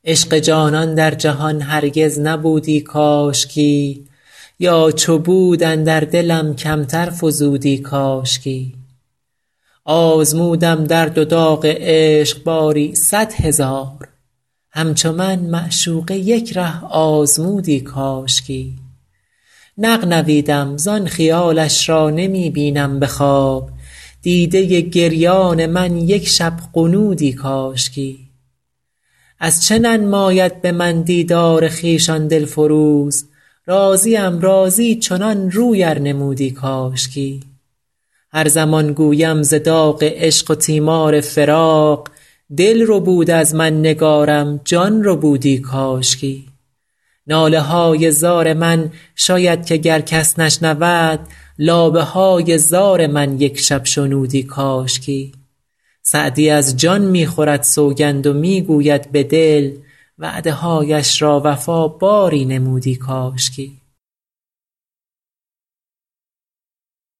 عشق جانان در جهان هرگز نبودی کاشکی، یا چو بود اندر دلم کمتر فزودی کاشکی. آزمودم درد و داغ عشق باری 100,000، همچو من معشوقه یک ره آزمودی کاشکی. نغنویدم زان خیالش را نمی بینم به خواب، دیده گریان من یک شب غنودی کاشکی. از چه ننماید به من دیدار خویش آن دلفروز، راضیم راضی چنان روی ار نمودی کاشکی. هر زمان گویم ز داغ عشق و تیمار فراق، دل ربود از من نگارم جان ربودی کاشکی. ناله های زار من شاید که گر کس نشنود، لابه های زار من یک شب شنودی کاشکی. سعدی از جان می خورد سوگند و می گوید به دل، وعده هایش را وفا باری نمودی کاشکی.